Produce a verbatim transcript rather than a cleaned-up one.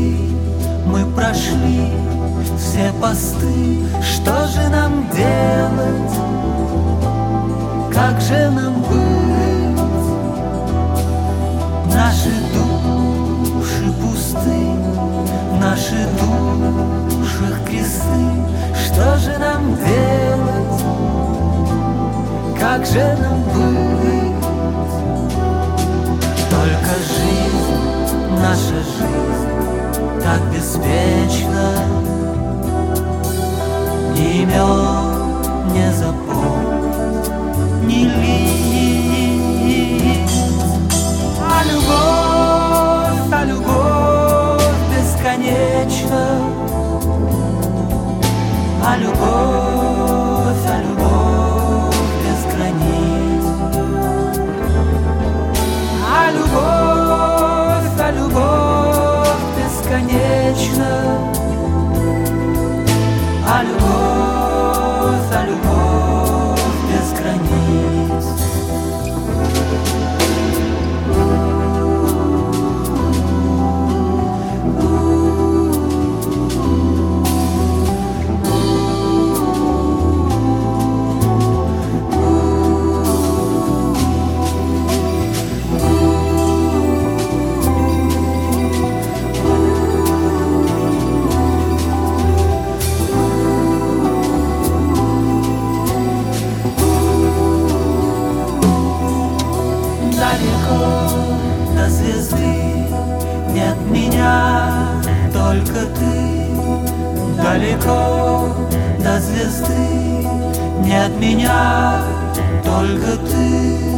звезды мы прошли все посты. Что же нам делать? Как же нам быть? Наши души пусты, в наших душах кресты. Что же нам делать? Как же нам быть? Только жизнь, наша жизнь так беспечна, ни имен не запомнить, ни лиц. А любовь, а любовь бесконечна, а любовь, а любовь без границ. А любовь, а любовь бесконечна, а любовь, а любовь без границ. До звезды нет меня, только ты. Далеко до звезды нет меня, только ты.